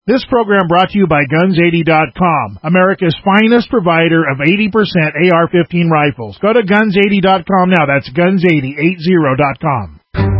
This program brought to you by Guns80.com, America's finest provider of 80% AR-15 rifles. Go to Guns80.com now. That's Guns80.com.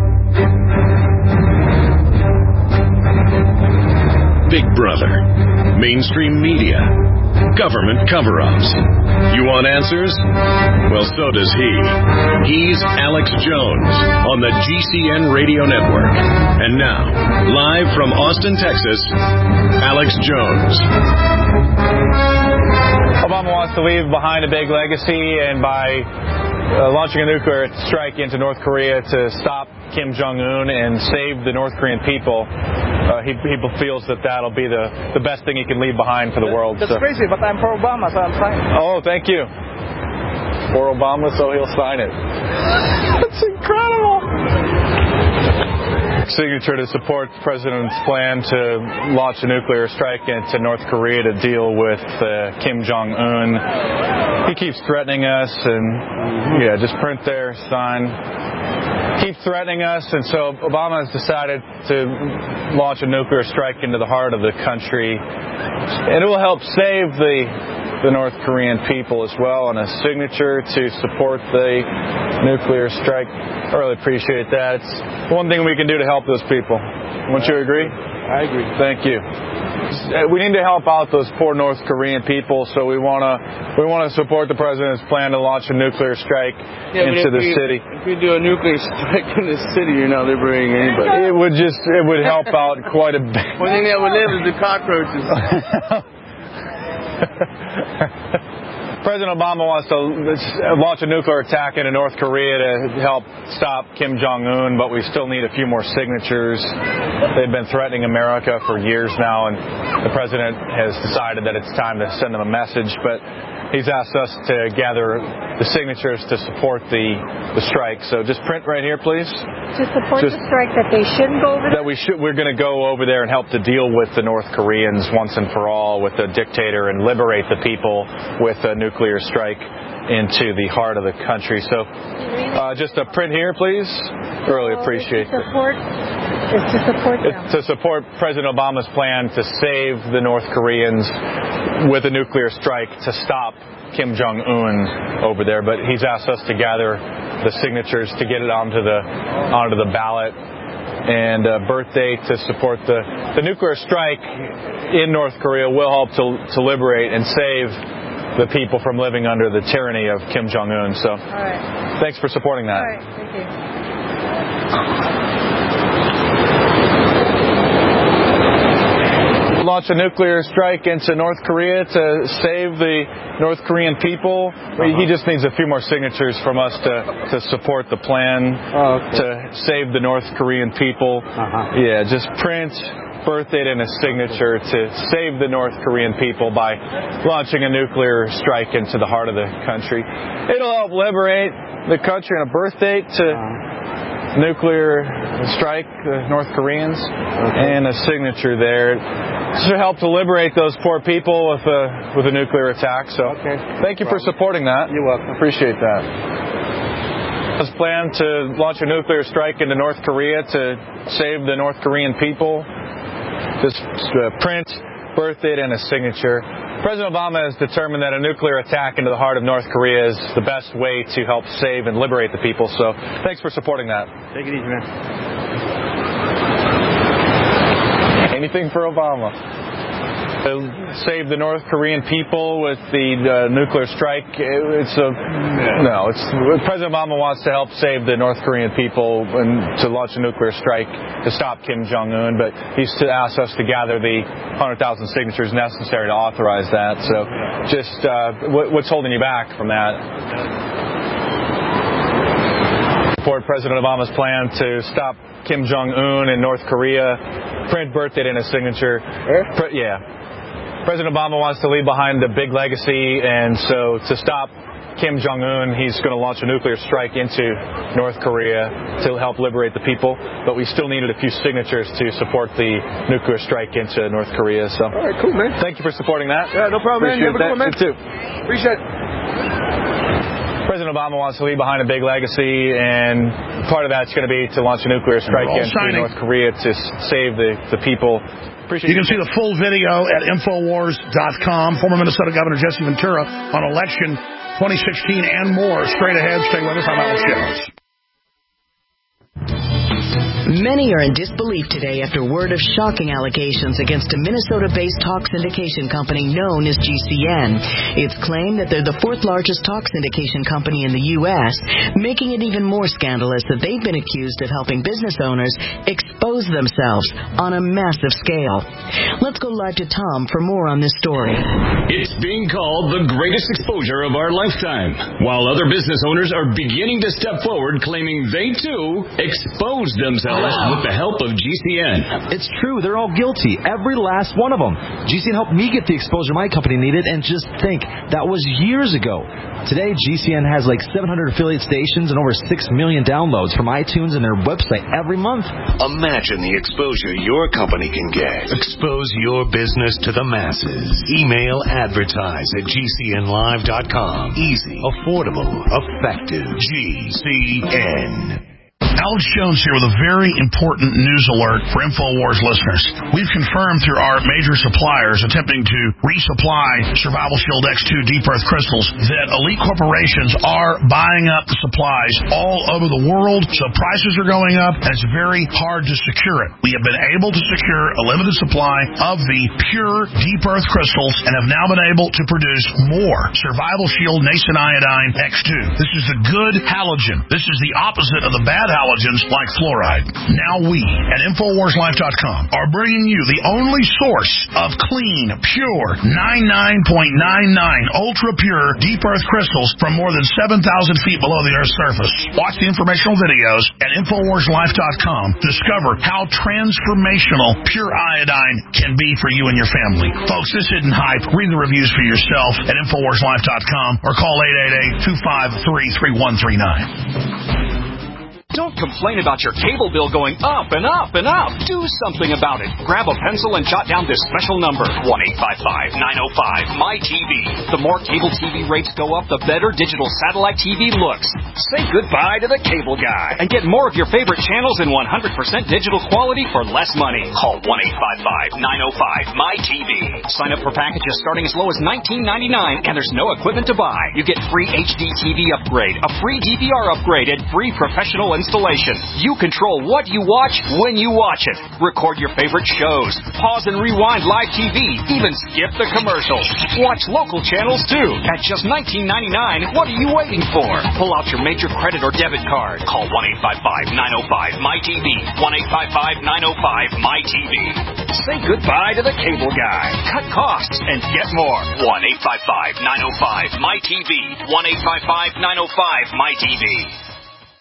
Big Brother, mainstream media, government cover-ups. You want answers? Well, so does he. He's Alex Jones on the GCN Radio Network. And now, live from Austin, Texas, Alex Jones. Obama wants to leave behind a big legacy, and by launching a nuclear strike into North Korea to stop Kim Jong-un and save the North Korean people, he feels that that'll be the best thing he can leave behind for the world. That's crazy, but I'm for Obama, so I'm fine. Oh, thank you. For Obama, so he'll sign it. That's incredible. Signature to support the president's plan to launch a nuclear strike into North Korea to deal with Kim Jong-un. He keeps threatening us, and just print there, sign. Keep threatening us, and so Obama has decided to launch a nuclear strike into the heart of the country, and it will help save the North Korean people as well, and a signature to support the nuclear strike. I really appreciate that. It's one thing we can do to help those people. Wouldn't you agree? I agree. Thank you. We need to help out those poor North Korean people, so we want to support the president's plan to launch a nuclear strike into the city. If we do a nuclear strike in the city, you're not liberating anybody. It would help out quite a bit. One thing that would live is the cockroaches. President Obama wants to launch a nuclear attack into North Korea to help stop Kim Jong-un, but we still need a few more signatures. They've been threatening America for years now, and the president has decided that it's time to send them a message, but he's asked us to gather the signatures to support the strike. So just print right here, please. To support the strike, that they shouldn't go over there? We're going to go over there and help to deal with the North Koreans once and for all, with the dictator, and liberate the people with a nuclear strike into the heart of the country. So just a print here, please. Really appreciate it. To support President Obama's plan to save the North Koreans with a nuclear strike to stop Kim Jong-un over there. But he's asked us to gather the signatures to get it onto the ballot, and birth date to support the nuclear strike in North Korea will help to liberate and save the people from living under the tyranny of Kim Jong-un. So, Thanks for supporting that. All right, thank you. Launch a nuclear strike into North Korea to save the North Korean people. He just needs a few more signatures from us to support the plan to save the North Korean people. Yeah, just print, birth date, and a signature to save the North Korean people by launching a nuclear strike into the heart of the country. It'll help liberate the country, and a birth date to nuclear strike the North Koreans, and a signature there. It should help to liberate those poor people with a nuclear attack. So thank you for supporting that. You're welcome. Appreciate that. His plan to launch a nuclear strike into North Korea to save the North Korean people. Just print, birth date, and a signature. President Obama has determined that a nuclear attack into the heart of North Korea is the best way to help save and liberate the people. So thanks for supporting that. Take it easy, man. Anything for Obama. Save the North Korean people with the nuclear strike. President Obama wants to help save the North Korean people and to launch a nuclear strike to stop Kim Jong-un, but he's asked us to gather the 100,000 signatures necessary to authorize that. So just what's holding you back from that? Support President Obama's plan to stop Kim Jong-un in North Korea. Print, birth date, and a signature. President Obama wants to leave behind a big legacy, and so to stop Kim Jong-un, he's going to launch a nuclear strike into North Korea to help liberate the people. But we still needed a few signatures to support the nuclear strike into North Korea. So, all right, cool, man. Thank you for supporting that. Yeah, no problem, man. You have a good one, man. You too. Appreciate it. President President Obama wants to leave behind a big legacy, and part of that's going to be to launch a nuclear strike against North Korea to save the people. You can see the full video at Infowars.com. Former Minnesota Governor Jesse Ventura on election 2016 and more. Straight ahead. Stay with us. I'm Alex Jones. Many are in disbelief today after word of shocking allegations against a Minnesota-based talk syndication company known as GCN. It's claimed that they're the fourth largest talk syndication company in the U.S., making it even more scandalous that they've been accused of helping business owners expose themselves on a massive scale. Let's go live to Tom for more on this story. It's being called the greatest exposure of our lifetime, while other business owners are beginning to step forward claiming they, too, exposed themselves with the help of GCN. It's true. They're all guilty. Every last one of them. GCN helped me get the exposure my company needed, and just think, that was years ago. Today, GCN has like 700 affiliate stations and over 6 million downloads from iTunes and their website every month. Imagine the exposure your company can get. Expose your business to the masses. Email advertise@gcnlive.com. Easy, affordable, effective. GCN. Alex Jones here with a very important news alert for InfoWars listeners. We've confirmed through our major suppliers attempting to resupply Survival Shield X2 Deep Earth Crystals that elite corporations are buying up the supplies all over the world, so prices are going up, and it's very hard to secure it. We have been able to secure a limited supply of the pure Deep Earth Crystals and have now been able to produce more Survival Shield Nascent Iodine X2. This is the good halogen. This is the opposite of the bad halogens like fluoride. Now we at InfoWarsLife.com are bringing you the only source of clean, pure, 99.99 ultra-pure deep earth crystals from more than 7,000 feet below the Earth's surface. Watch the informational videos at InfoWarsLife.com. Discover how transformational pure iodine can be for you and your family. Folks, this isn't hype. Read the reviews for yourself at InfoWarsLife.com or call 888-253-3139. Don't complain about your cable bill going up and up and up. Do something about it. Grab a pencil and jot down this special number, 1-855-905-MY-TV. The more cable TV rates go up, the better digital satellite TV looks. Say goodbye to the cable guy and get more of your favorite channels in 100% digital quality for less money. Call 1-855-905-MY-TV. Sign up for packages starting as low as $19.99, and there's no equipment to buy. You get free HD TV upgrade, a free DVR upgrade, and free professional installation. You control what you watch when you watch it. Record your favorite shows. Pause and rewind live TV. Even skip the commercials. Watch local channels too. At just $19.99, what are you waiting for? Pull out your major credit or debit card. Call 1-855-905-MY-TV. 1-855-905-MY-TV. Say goodbye to the cable guy. Cut costs and get more. 1-855-905-MY-TV. 1-855-905-MY-TV.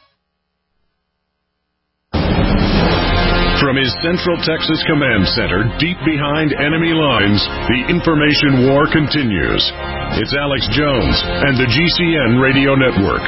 From his Central Texas Command Center, deep behind enemy lines, the information war continues. It's Alex Jones and the GCN Radio Network.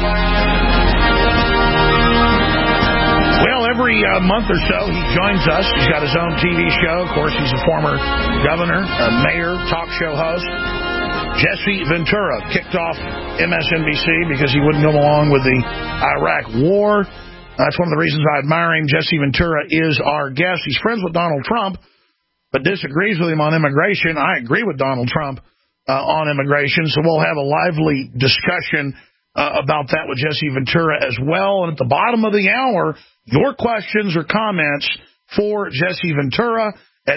Well, every month or so, he joins us. He's got his own TV show. Of course, he's a former governor, a mayor, talk show host. Jesse Ventura kicked off MSNBC because he wouldn't go along with the Iraq war. That's one of the reasons I admire him. Jesse Ventura is our guest. He's friends with Donald Trump, but disagrees with him on immigration. I agree with Donald Trump on immigration, so we'll have a lively discussion about that with Jesse Ventura as well. And at the bottom of the hour, your questions or comments for Jesse Ventura at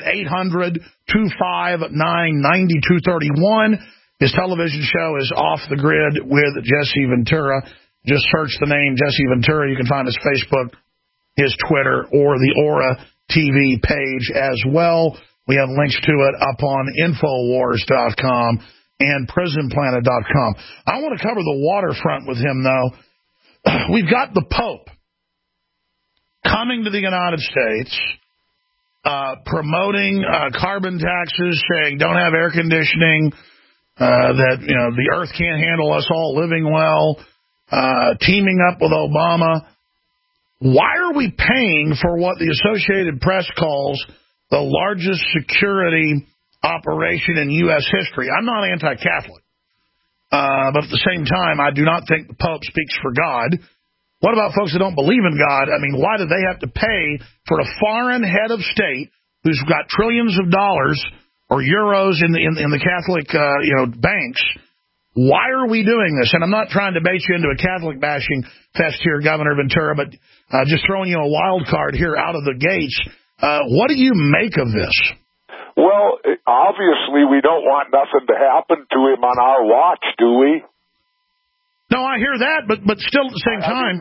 800-259-9231. His television show is Off the Grid with Jesse Ventura. Just search the name Jesse Ventura. You can find his Facebook, his Twitter, or the Aura TV page as well. We have links to it up on Infowars.com and PrisonPlanet.com. I want to cover the waterfront with him, though. We've got the Pope coming to the United States, promoting carbon taxes, saying don't have air conditioning, that the earth can't handle us all living well. Teaming up with Obama. Why are we paying for what the Associated Press calls the largest security operation in U.S. history? I'm not anti-Catholic. but at the same time, I do not think the Pope speaks for God. What about folks that don't believe in God? I mean, why do they have to pay for a foreign head of state who's got trillions of dollars or euros in the Catholic banks? Why are we doing this? And I'm not trying to bait you into a Catholic bashing fest here, Governor Ventura, but just throwing you a wild card here out of the gates. What do you make of this? Well, obviously we don't want nothing to happen to him on our watch, do we? No, I hear that, but still at the same time,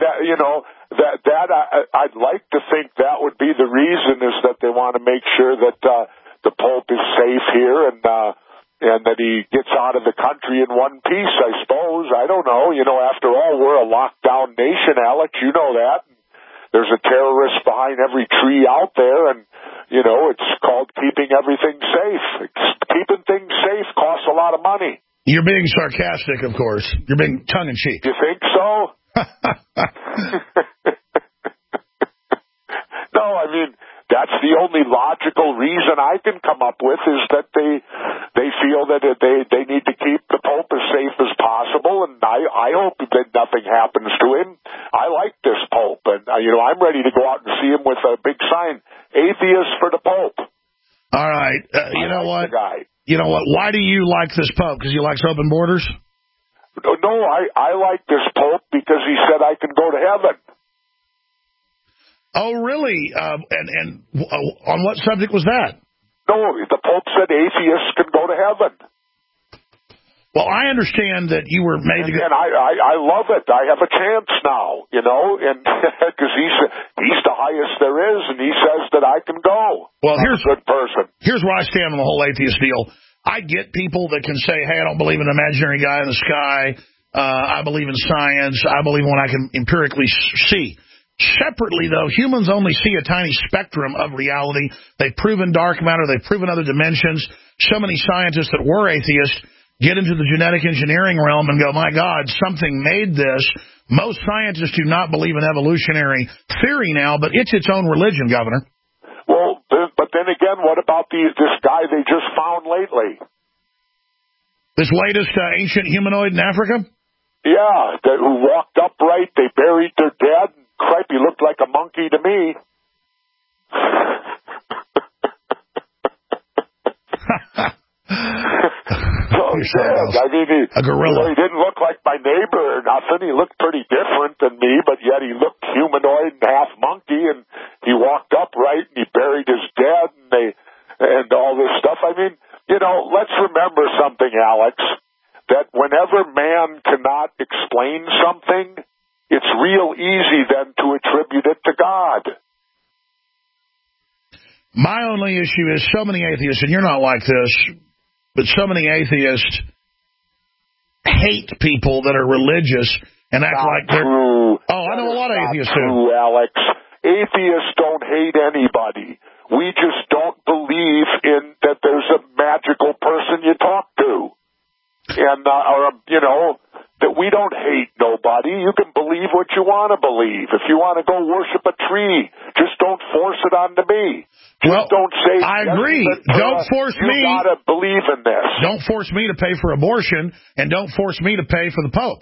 I'd like to think that would be the reason, is that they want to make sure that the Pope is safe here and that he gets out of the country in one piece, I suppose. I don't know. After all, we're a lockdown nation, Alex. You know that. There's a terrorist behind every tree out there, and it's called keeping everything safe. Keeping things safe costs a lot of money. You're being sarcastic, of course. You're being tongue-in-cheek. You think so? No, I mean, that's the only logical reason I can come up with, is that they feel that they need to keep the Pope as safe as possible, and I hope that nothing happens to him. I like this Pope, and I'm ready to go out and see him with a big sign, "Atheist for the Pope." All right, you know what? You know what? Why do you like this Pope? Because he likes open borders? No, I like this Pope because he said I can go to heaven. Oh, really? And on what subject was that? No, the Pope said atheists can go to heaven. Well, I understand that you were made to go... And I love it. I have a chance now, and because he's the highest there is, and he says that I can go. Well, I'm a good person. Here's where I stand on the whole atheist deal. I get people that can say, hey, I don't believe in an imaginary guy in the sky. I believe in science. I believe in what I can empirically see. Separately, though, humans only see a tiny spectrum of reality. They've proven dark matter. They've proven other dimensions. So many scientists that were atheists get into the genetic engineering realm and go, my God, something made this. Most scientists do not believe in evolutionary theory now, but it's its own religion, Governor. Well, but then again, what about this guy they just found lately? This latest ancient humanoid in Africa? Yeah, who walked upright, they buried their dead. Cripe, he looked like a monkey to me. I mean, a gorilla. He didn't look like my neighbor or nothing. He looked pretty different than me, but yet he looked humanoid and half monkey, and he walked upright, and he buried his dead, and all this stuff. I mean, let's remember something, Alex, that whenever man cannot explain something, it's real easy then to attribute it to God. My only issue is so many atheists, and you're not like this, but so many atheists hate people that are religious and act like they're... True. Oh, I know a lot of atheists too, Alex. Atheists don't hate anybody. We just don't believe in that there's a magical person you talk to. And, that we don't hate nobody. You can believe what you want to believe. If you want to go worship a tree, just don't force it onto me. Just don't say... I agree. Don't force me... You got to believe in this. Don't force me to pay for abortion, and don't force me to pay for the Pope.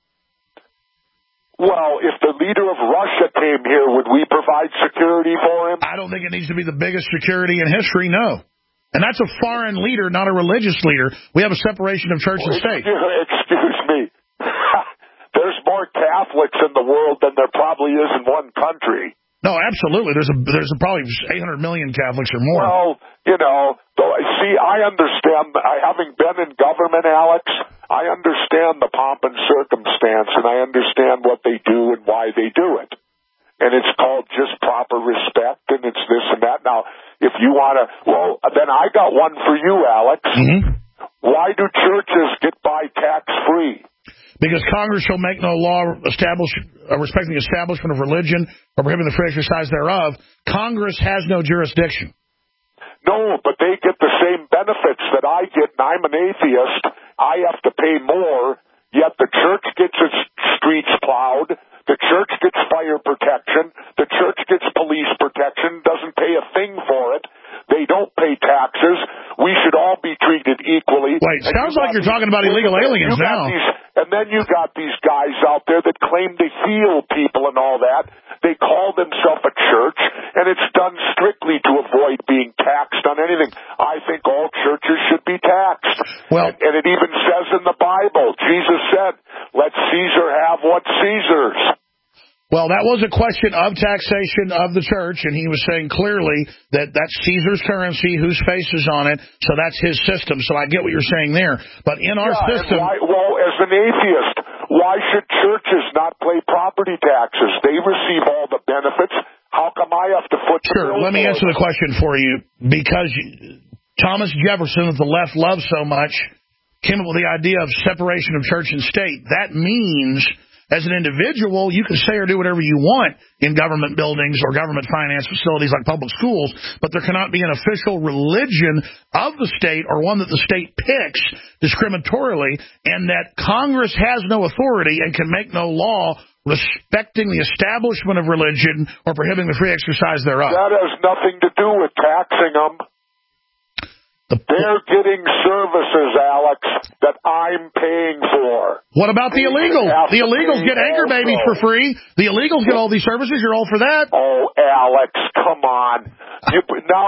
Well, if the leader of Russia came here, would we provide security for him? I don't think it needs to be the biggest security in history, no. And that's a foreign leader, not a religious leader. We have a separation of church and state. Excuse me. There's more Catholics in the world than there probably is in one country. No, absolutely. There's probably 800 million Catholics or more. Well, see, I understand. Having been in government, Alex, I understand the pomp and circumstance, and I understand what they do and why they do it. And it's called just proper respect, and it's this and that. Now, if you want to, then I got one for you, Alex. Mm-hmm. Why do churches get by tax-free? Because Congress shall make no law respecting the establishment of religion or prohibiting the free exercise thereof. Congress has no jurisdiction. No, but they get the same benefits that I get, and I'm an atheist. I have to pay more, yet the church gets its streets plowed. The church gets fire protection. The church gets police protection, doesn't pay a thing for it. They don't pay taxes. We should all be treated equally. Wait, sounds like you're talking about illegal aliens now. And then you got these guys out there that claim to heal people and all that. They call themselves a church, and it's done strictly to avoid being taxed on anything. I think all churches should be taxed. Well, and it even says in the Bible, Jesus said, let Caesar have what's Caesar's. Well, that was a question of taxation of the church, and he was saying clearly that that's Caesar's currency, whose face is on it, so that's his system. So I get what you're saying there. But in our system... Well, as an atheist, why should churches not pay property taxes? They receive all the benefits. How come I have to foot the bill? Sure, let me answer the question for you. Because Thomas Jefferson, that the left loves so much, came up with the idea of separation of church and state. That means... as an individual, you can say or do whatever you want in government buildings or government finance facilities like public schools, but there cannot be an official religion of the state or one that the state picks discriminatorily, and that Congress has no authority and can make no law respecting the establishment of religion or prohibiting the free exercise thereof. That has nothing to do with taxing them. They're getting services, Alex, that I'm paying for. What about the illegals? The illegals get anchor babies for free. The illegals get all these services. You're all for that? Oh, Alex, come on. The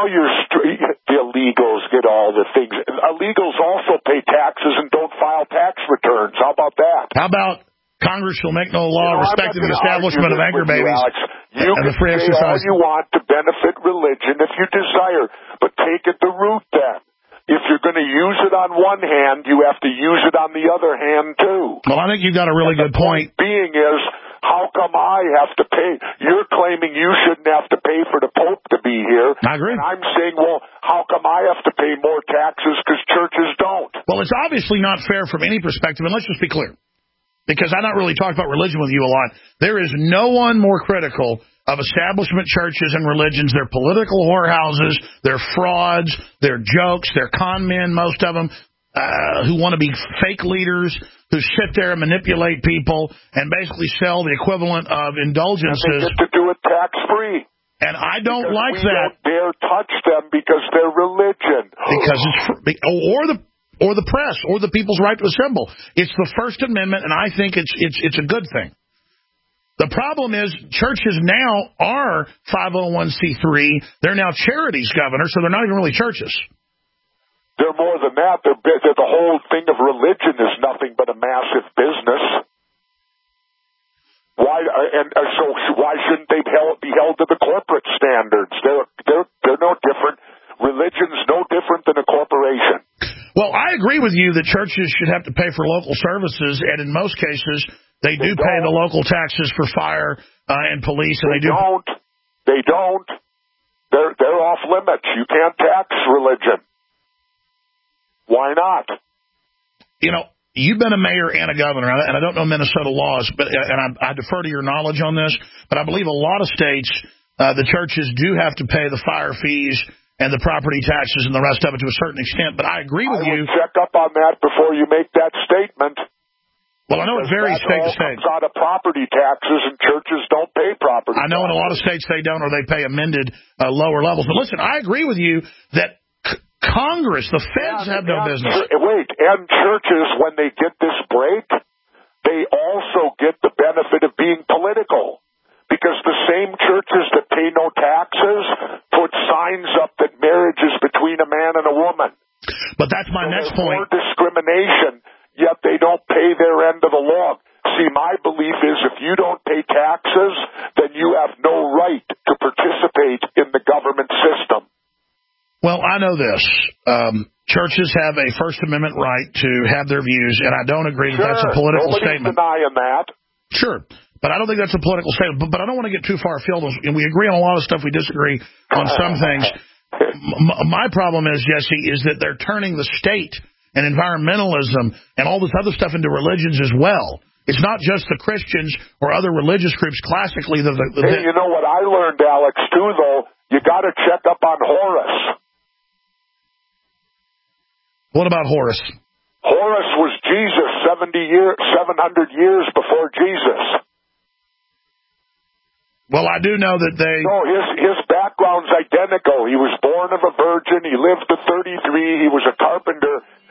illegals get all the things. Illegals also pay taxes and don't file tax returns. How about that? How about Congress shall make no law respecting the establishment of anchor babies and the free exercise? You can say all you want to benefit religion if you desire, but take it the root then. If you're going to use it on one hand, you have to use it on the other hand, too. Well, I think you've got a really good point. Being is, how come I have to pay? You're claiming you shouldn't have to pay for the Pope to be here. I agree. And I'm saying, well, how come I have to pay more taxes because churches don't? Well, it's obviously not fair from any perspective, and let's just be clear, because I don't really talk about religion with you a lot. There is no one more critical of establishment churches and religions. They're political whorehouses, they're frauds, they're jokes, they're con men, most of them, who want to be fake leaders, who sit there and manipulate people and basically sell the equivalent of indulgences. And they get to do it tax-free. And I don't like we that. Don't dare touch them because they're religion. Because it's or the press, or the people's right to assemble. It's the First Amendment, and I think it's a good thing. The problem is churches now are 501c3. They're now charities, Governor, so they're not even really churches. They're more than that. The whole thing of religion is nothing but a massive business. Why shouldn't they be held to the corporate standards? They're no different. Religion's no different than a corporation. Well, I agree with you that churches should have to pay for local services, and in most cases, they do pay the local taxes for fire and police, and they don't. They don't. They're off limits. You can't tax religion. Why not? You know, you've been a mayor and a governor, and I don't know Minnesota laws, and I defer to your knowledge on this, but I believe a lot of states, the churches do have to pay the fire fees and the property taxes and the rest of it to a certain extent. But I agree with you. I would check up on that before you make that statement. Well, I know it varies state to state. Comes out of property taxes, and churches don't pay property taxes. I know in a lot of states they don't, or they pay amended lower levels. But listen, I agree with you that Congress, the feds, have no business. And churches, when they get this break, they also get the benefit of being political. Because the same churches that pay no taxes put signs up that marriage is between a man and a woman. But that's my next point. More discrimination, yet they don't pay their end of the log. See, my belief is if you don't pay taxes, then you have no right to participate in the government system. Well, I know this. Churches have a First Amendment right to have their views, and I don't agree that that's a political statement. Nobody's denying that. Sure. But I don't think that's a political statement. But I don't want to get too far afield. And we agree on a lot of stuff. We disagree on some things. My problem is, Jesse, is that they're turning the state and environmentalism and all this other stuff into religions as well. It's not just the Christians or other religious groups classically. Hey, you know what I learned, Alex, too, though? You got to check up on Horus. What about Horus? Horus was Jesus 700 years before Jesus. Well, I do know that they... No, his background's identical. He was born of a virgin. He lived to 33. He was a carpenter.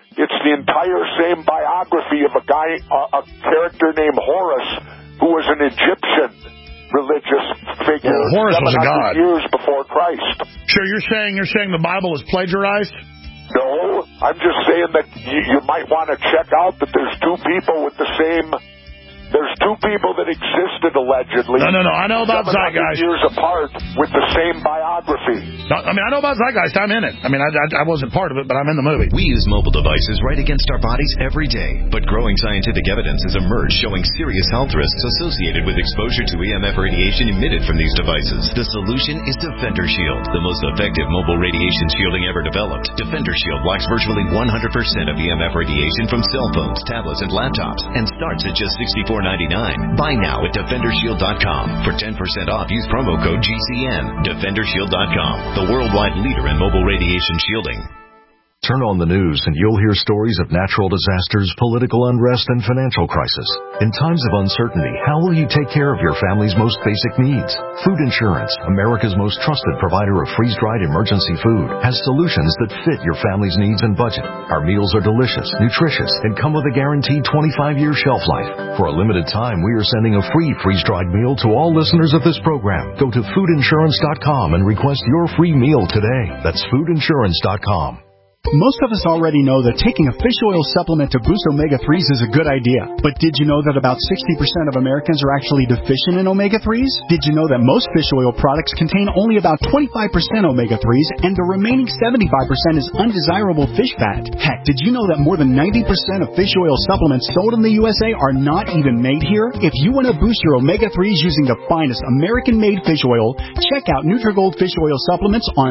It's the entire same biography of a character named Horus, who was an Egyptian religious figure. Well, Horus was a god. Years before Christ. Sure, you're saying the Bible is plagiarized? No, I'm just saying that you might want to check out that there's two people with the same. There's two people that existed allegedly. No. I know about Zeitgeist. Years apart with the same biography. No, I know about Zeitgeist. I'm in it. I wasn't part of it, but I'm in the movie. We use mobile devices right against our bodies every day, but growing scientific evidence has emerged showing serious health risks associated with exposure to EMF radiation emitted from these devices. The solution is Defender Shield, the most effective mobile radiation shielding ever developed. Defender Shield blocks virtually 100% of EMF radiation from cell phones, tablets, and laptops, and starts at just $64.99. Buy now at DefenderShield.com. For 10% off, use promo code GCN. DefenderShield.com, the worldwide leader in mobile radiation shielding. Turn on the news and you'll hear stories of natural disasters, political unrest, and financial crisis. In times of uncertainty, how will you take care of your family's most basic needs? Food Insurance, America's most trusted provider of freeze-dried emergency food, has solutions that fit your family's needs and budget. Our meals are delicious, nutritious, and come with a guaranteed 25-year shelf life. For a limited time, we are sending a free freeze-dried meal to all listeners of this program. Go to foodinsurance.com and request your free meal today. That's foodinsurance.com. Most of us already know that taking a fish oil supplement to boost omega-3s is a good idea. But did you know that about 60% of Americans are actually deficient in omega-3s? Did you know that most fish oil products contain only about 25% omega-3s and the remaining 75% is undesirable fish fat? Heck, did you know that more than 90% of fish oil supplements sold in the USA are not even made here? If you want to boost your omega-3s using the finest American-made fish oil, check out Nutrigold Fish Oil Supplements on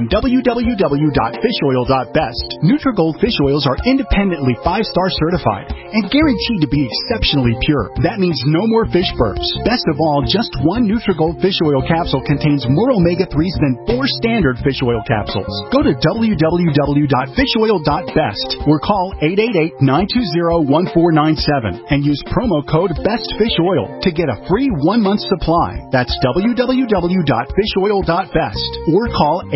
www.fishoil.best. Nutrigold fish oils are independently 5-star certified and guaranteed to be exceptionally pure. That means no more fish burps. Best of all, just one Nutrigold fish oil capsule contains more omega-3s than 4 standard fish oil capsules. Go to www.fishoil.best or call 888-920-1497 and use promo code BESTFISHOIL to get a free 1-month supply. That's www.fishoil.best or call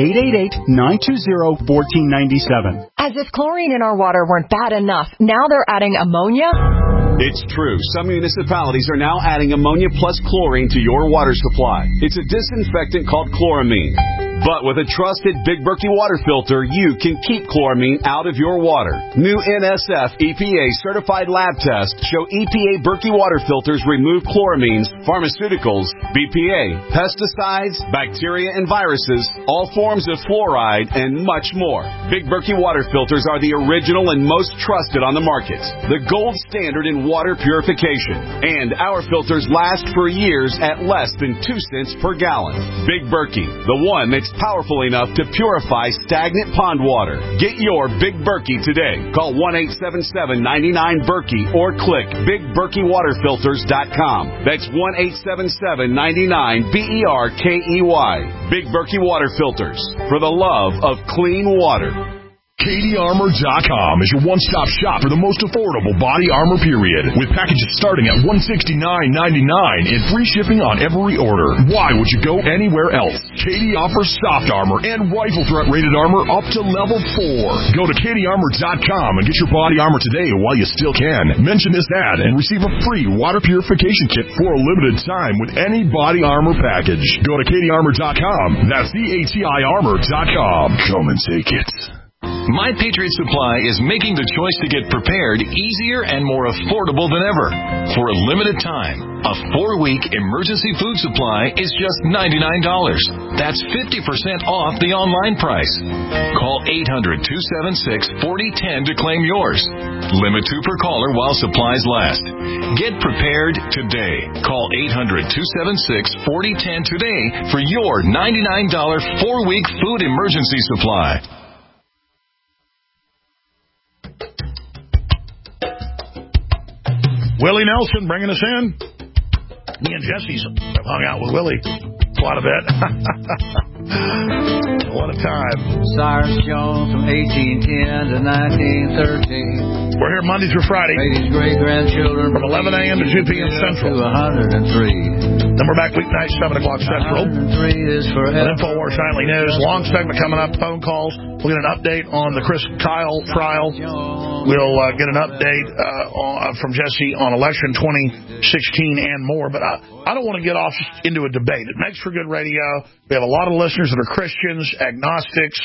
888-920-1497. As if chlorine in our water weren't bad enough, now they're adding ammonia? It's true. Some municipalities are now adding ammonia plus chlorine to your water supply. It's a disinfectant called chloramine. But with a trusted Big Berkey water filter, you can keep chloramine out of your water. New NSF EPA certified lab tests show EPA Berkey water filters remove chloramines, pharmaceuticals, BPA, pesticides, bacteria and viruses, all forms of fluoride, and much more. Big Berkey water filters are the original and most trusted on the market. The gold standard in water purification. And our filters last for years at less than 2 cents per gallon. Big Berkey, the one that's powerful enough to purify stagnant pond water. Get your Big Berkey today. Call 1-877-99-BERKEY or click BigBerkeyWaterFilters.com. That's 1-877-99-BERKEY. Big Berkey Water Filters, for the love of clean water. KDArmor.com is your one-stop shop for the most affordable body armor period, with packages starting at $169.99 and free shipping on every order. Why would you go anywhere else? KD offers soft armor and rifle threat rated armor up to level 4. Go to KDArmor.com and get your body armor today while you still can. Mention this ad and receive a free water purification kit for a limited time with any body armor package. Go to KDArmor.com. That's CATIarmor.com. Come and take it. My Patriot Supply is making the choice to get prepared easier and more affordable than ever. For a limited time, a 4-week emergency food supply is just $99. That's 50% off the online price. Call 800-276-4010 to claim yours. Limit 2 per caller while supplies last. Get prepared today. Call 800-276-4010 today for your $99 4-week food emergency supply. Willie Nelson bringing us in. Me and Jesse's have hung out with Willie quite a bit. What a time. Cyrus Jones from 1810 to 1913. We're here Monday through Friday. His great-grandchildren from 11 a.m. to 2 p.m. Central. To 103. Then we're back weeknights, 7 o'clock Central. 103 is forever. InfoWars Nightly News. Long segment coming up. Phone calls. We'll get an update on the Chris Kyle trial. We'll get an update from Jesse on election 2016 and more. But I don't want to get off into a debate. It makes for good radio. We have a lot of listeners that are Christians, agnostics,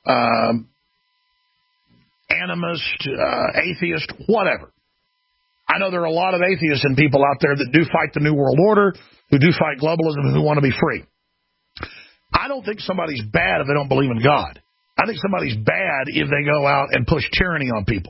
animist, atheist, whatever. I know there are a lot of atheists and people out there that do fight the New World Order, who do fight globalism, and who want to be free. I don't think somebody's bad if they don't believe in God. I think somebody's bad if they go out and push tyranny on people.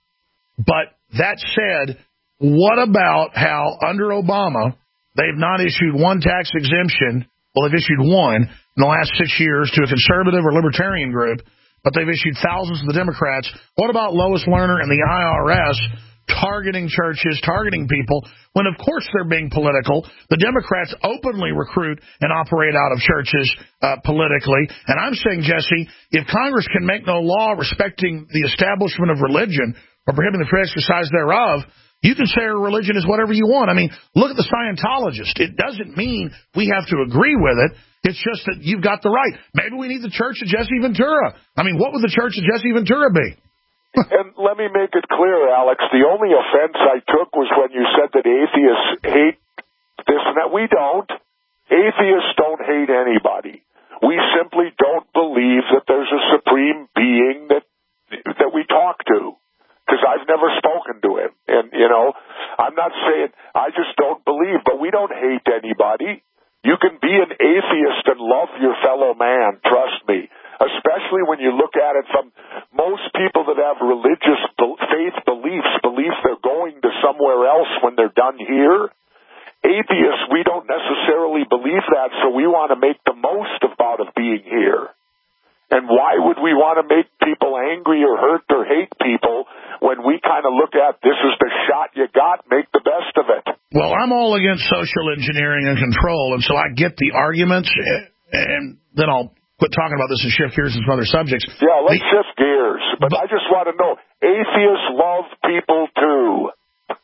But that said, what about how under Obama, they've not issued one tax exemption? Well, they've issued one in the last 6 years to a conservative or libertarian group, but they've issued thousands to the Democrats. What about Lois Lerner and the IRS targeting churches, targeting people, when, of course, they're being political? The Democrats openly recruit and operate out of churches politically. And I'm saying, Jesse, if Congress can make no law respecting the establishment of religion or prohibiting the free exercise thereof, you can say our religion is whatever you want. I mean, look at the Scientologist. It doesn't mean we have to agree with it. It's just that you've got the right. Maybe we need the Church of Jesse Ventura. I mean, what would the Church of Jesse Ventura be? And let me make it clear, Alex, the only offense I took was when you said that atheists hate this and that. We don't. Atheists don't hate anybody. We simply don't believe that there's a supreme being that we talk to, because I've never spoken to him. And, you know, I'm not saying I just don't believe, but we don't hate anybody. You can be an atheist and love your fellow man, trust me, especially when you look at it from most people that have religious faith beliefs they're going to somewhere else when they're done here. Atheists, we don't necessarily believe that, so we want to make the most out of being here. And why would we want to make people angry or hurt or hate people when we kind of look at this is the shot you got, make the best of it? Well, I'm all against social engineering and control, and so I get the arguments, and then I'll quit talking about this and shift gears to some other subjects. Yeah, let's shift gears. But I just want to know, atheists love people too.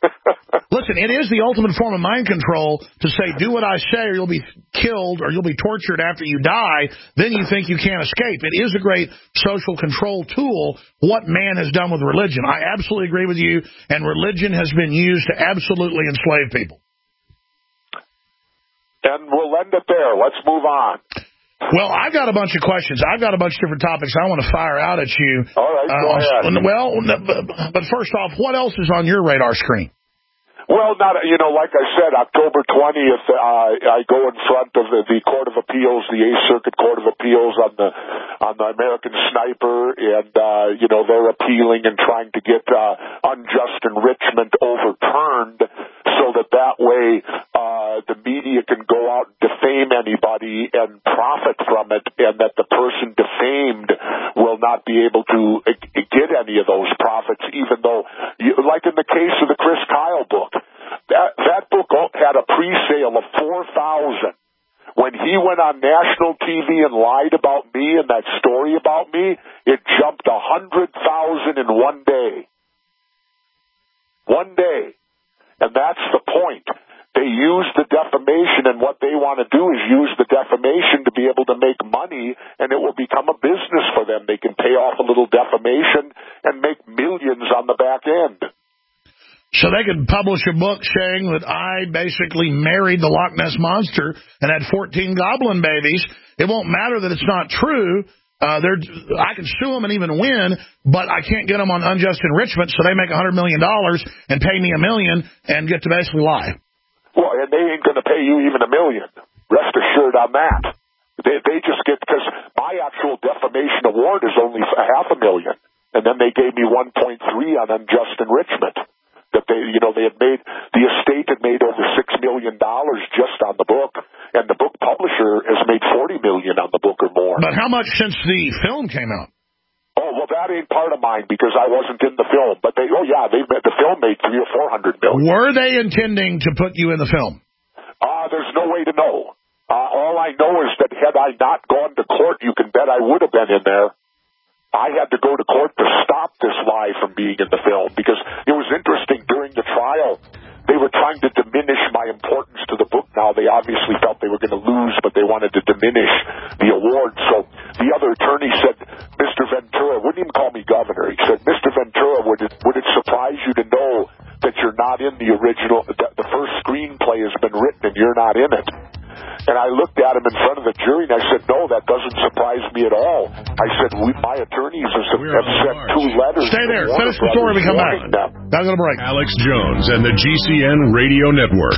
Listen, it is the ultimate form of mind control to say, do what I say or you'll be killed or you'll be tortured after you die. Then you think you can't escape. It is a great social control tool, what man has done with religion. I absolutely agree with you, and religion has been used to absolutely enslave people. And we'll end it there. Let's move on. Well, I've got a bunch of questions. I've got a bunch of different topics I want to fire out at you. All right, go ahead. Well, but first off, what else is on your radar screen? Well, like I said, October 20th, I go in front of the Court of Appeals, the 8th Circuit Court of Appeals on the American Sniper, and, they're appealing and trying to get unjust enrichment overturned so that way the media can go out and defame anybody and profit from it, and that the person defamed will not be able to get any of those profits, even though, like in the case of the Chris Kyle book, that book had a pre-sale of 4,000. When he went on national TV and lied about me and that story about me, it jumped 100,000 in one day. One day. And that's the point. They use the defamation, and what they want to do is use the defamation to be able to make money, and it will become a business for them. They can pay off a little defamation and make millions on the back end. So they could publish a book saying that I basically married the Loch Ness Monster and had 14 goblin babies. It won't matter that it's not true. I can sue them and even win, but I can't get them on unjust enrichment, so they make $100 million and pay me $1 million and get to basically lie. Well, and they ain't going to pay you even $1 million. Rest assured on that. They just get, because my actual defamation award is only $500,000, and then they gave me 1.3 on unjust enrichment. That they had made, the estate had made over $6 million just on the book, and the book publisher has made $40 million on the book or more. But how much since the film came out? Oh, well, that ain't part of mine because I wasn't in the film. But the film made $300 or $400 million. Were they intending to put you in the film? There's no way to know. All I know is that had I not gone to court, you can bet I would have been in there. I had to go to court to stop this lie from being in the film because it was interesting during the trial. They were trying to diminish my importance to the book. Now, they obviously felt they were going to lose, but they wanted to diminish the award. So the other attorney said, Mr. Finish the story when we come back. Gotta go to break. Alex Jones and the GCN Radio Network.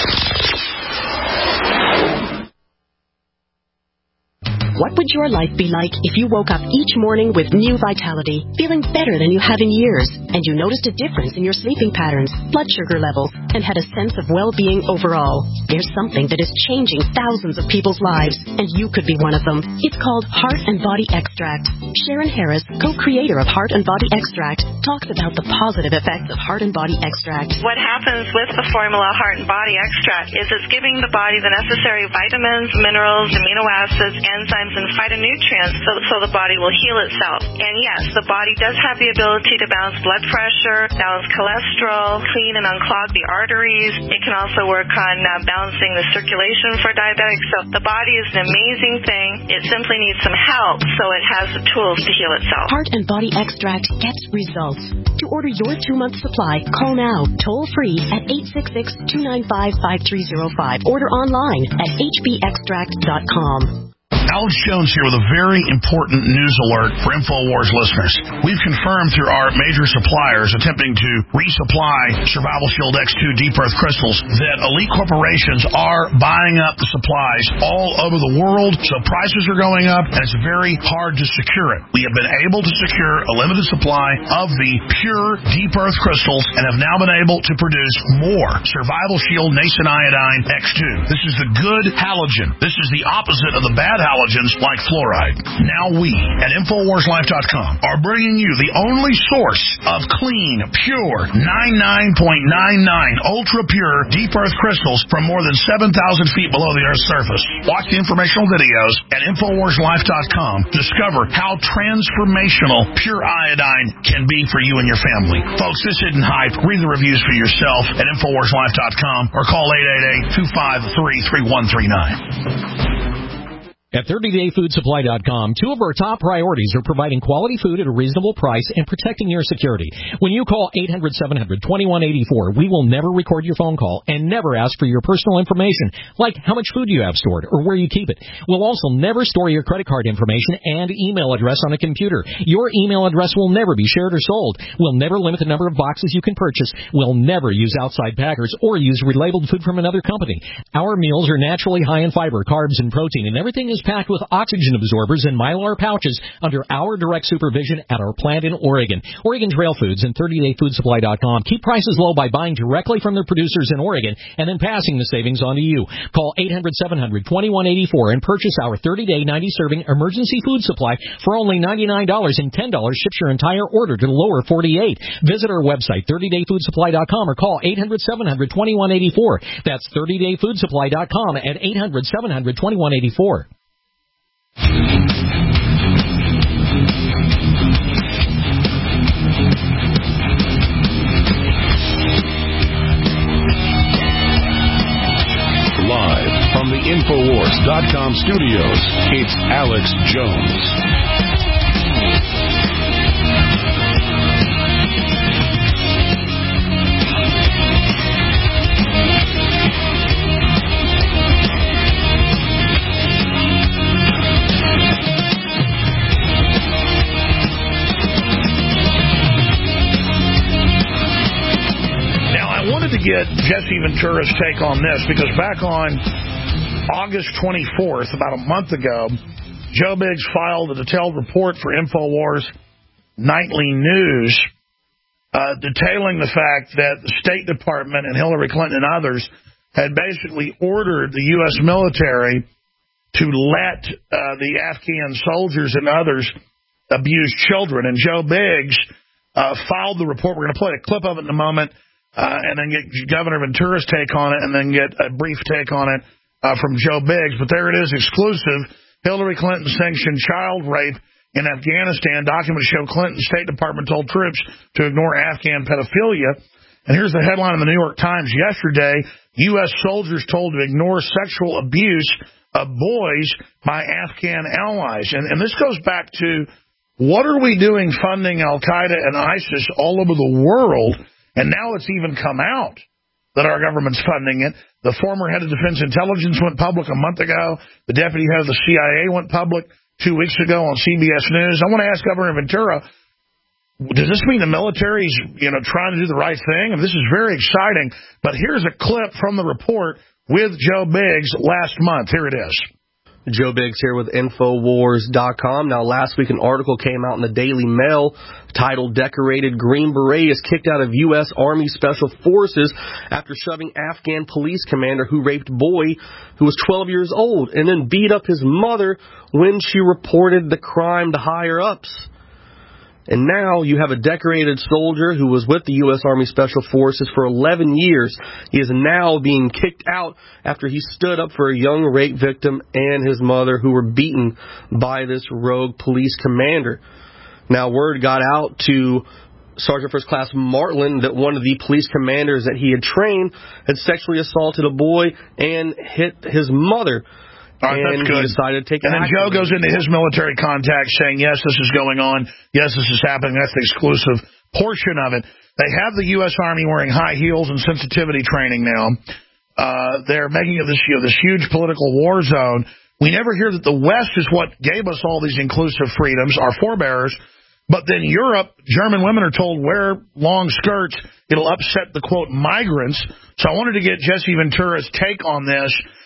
What would your life be like if you woke up each morning with new vitality, feeling better than you have in years, and you noticed a difference in your sleeping patterns, blood sugar levels, and had a sense of well-being overall? There's something that is changing thousands of people's lives, and you could be one of them. It's called Heart and Body Extract. Sharon Harris, co-creator of Heart and Body Extract, talks about the positive effects of Heart and Body Extract. What happens with the formula Heart and Body Extract is it's giving the body the necessary vitamins, minerals, amino acids, enzymes, and phytonutrients so the body will heal itself. And yes, the body does have the ability to balance blood pressure, balance cholesterol, clean and unclog the arteries. It can also work on balancing the circulation for diabetics. So the body is an amazing thing. It simply needs some help so it has the tools to heal itself. Heart and Body Extract gets results. To order your 2-month supply, call now, toll free at 866-295-5305. Order online at hbextract.com. Alex Jones here with a very important news alert for InfoWars listeners. We've confirmed through our major suppliers attempting to resupply Survival Shield X2 Deep Earth Crystals that elite corporations are buying up the supplies all over the world, so prices are going up, and it's very hard to secure it. We have been able to secure a limited supply of the pure Deep Earth Crystals and have now been able to produce more Survival Shield Nascent Iodine X2. This is the good halogen. This is the opposite of the bad halogens like fluoride. Now we at InfoWarsLife.com are bringing you the only source of clean, pure, 99.99 ultra-pure deep earth crystals from more than 7,000 feet below the Earth's surface. Watch the informational videos at InfoWarsLife.com. Discover how transformational pure iodine can be for you and your family. Folks, this isn't hype. Read the reviews for yourself at InfoWarsLife.com or call 888-253-3139. At 30dayfoodsupply.com, 2 of our top priorities are providing quality food at a reasonable price and protecting your security. When you call 800-700-2184, we will never record your phone call and never ask for your personal information, like how much food you have stored or where you keep it. We'll also never store your credit card information and email address on a computer. Your email address will never be shared or sold. We'll never limit the number of boxes you can purchase. We'll never use outside packers or use relabeled food from another company. Our meals are naturally high in fiber, carbs, and protein, and everything is packed with oxygen absorbers and Mylar pouches under our direct supervision at our plant in Oregon. Oregon Trail Foods and 30dayfoodsupply.com keep prices low by buying directly from their producers in Oregon and then passing the savings on to you. Call 800-700-2184 and purchase our 30-day 90-serving emergency food supply for only $99, and $10 ships your entire order to the lower 48. Visit our website, 30dayfoodsupply.com, or call 800-700-2184. That's 30dayfoodsupply.com at 800-700-2184. Live from the Infowars.com studios, it's Alex Jones. To get Jesse Ventura's take on this, because back on August 24th, about a month ago, Joe Biggs filed a detailed report for InfoWars Nightly News detailing the fact that the State Department and Hillary Clinton and others had basically ordered the U.S. military to let the Afghan soldiers and others abuse children. And Joe Biggs filed the report. We're going to play a clip of it in a moment. And then get Governor Ventura's take on it, and then get a brief take on it from Joe Biggs. But there it is, exclusive. Hillary Clinton sanctioned child rape in Afghanistan. Documents show Clinton's State Department told troops to ignore Afghan pedophilia. And here's the headline in the New York Times yesterday. U.S. soldiers told to ignore sexual abuse of boys by Afghan allies. And this goes back to, what are we doing funding Al-Qaeda and ISIS all over the world? And now it's even come out that our government's funding it. The former head of Defense Intelligence went public a month ago. The deputy head of the CIA went public 2 weeks ago on CBS News. I want to ask Governor Ventura, Does this mean the military's, trying to do the right thing? This is very exciting. But here's a clip from the report with Joe Biggs last month. Here it is. Joe Biggs here with Infowars.com. Now, last week an article came out in the Daily Mail titled "Decorated Green Beret is Kicked Out of U.S. Army Special Forces After Shoving Afghan Police Commander Who Raped Boy Who Was 12 Years Old and Then Beat Up His Mother When She Reported the Crime to Higher-Ups." And now you have a decorated soldier who was with the U.S. Army Special Forces for 11 years. He is now being kicked out after he stood up for a young rape victim and his mother who were beaten by this rogue police commander. Now, word got out to Sergeant First Class Martland that one of the police commanders that he had trained had sexually assaulted a boy and hit his mother. All right, and that's good. He decided to take and then Joe goes into his military contacts saying, yes, this is going on. Yes, this is happening. That's the exclusive portion of it. They have the U.S. Army wearing high heels and sensitivity training now. They're making it this huge political war zone. We never hear that the West is what gave us all these inclusive freedoms, our forebears. But then Europe, German women are told wear long skirts. It'll upset the, quote, migrants. So I wanted to get Jesse Ventura's take on this.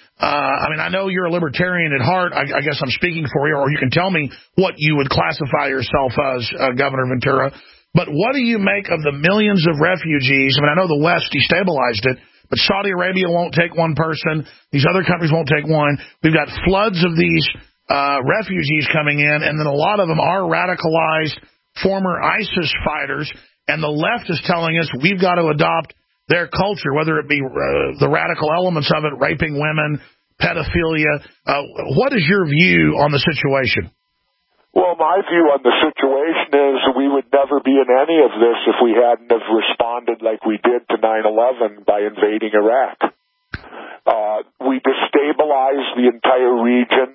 I know you're a libertarian at heart. I guess I'm speaking for you, or you can tell me what you would classify yourself as, Governor Ventura. But what do you make of the millions of refugees? I know the West destabilized it, but Saudi Arabia won't take one person. These other countries won't take one. We've got floods of these refugees coming in, and then a lot of them are radicalized former ISIS fighters, and the left is telling us we've got to adopt their culture, whether it be the radical elements of it, raping women, pedophilia. What is your view on the situation? Well, my view on the situation is we would never be in any of this if we hadn't have responded like we did to 9/11 by invading Iraq. We destabilized the entire region.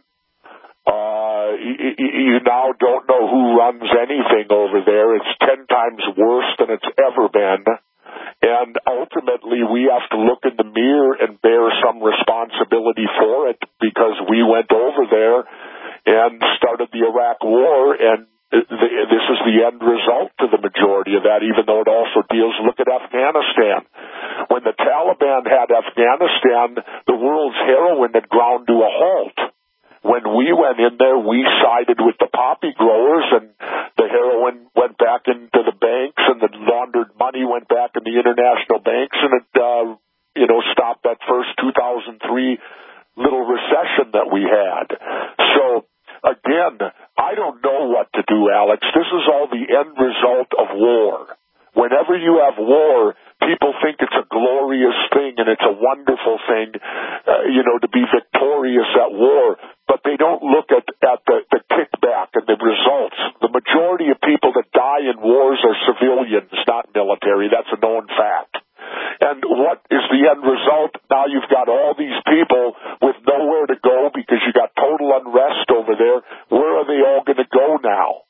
You now don't know who runs anything over there. It's 10 times worse than it's ever been. And ultimately, we have to look in the mirror and bear some responsibility for it because we went over there and started the Iraq War, and this is the end result to the majority of that, even though it also deals, look at Afghanistan. When the Taliban had Afghanistan, the world's heroin had ground to a halt. When we went in there, we sided with the poppy growers, and the heroin went back into the banks, and the laundered money went back in the international banks, and it, stopped that first 2003 little recession that we had. So, again, I don't know what to do, Alex. This is all the end result of war. Whenever you have war, people think it's a glorious thing and it's a wonderful thing, to be victorious at war. But they don't look at the kickback and the results. The majority of people that die in wars are civilians, not military. That's a known fact. And what is the end result? Now you've got all these people with nowhere to go because you got total unrest over there. Where are they all going to go now?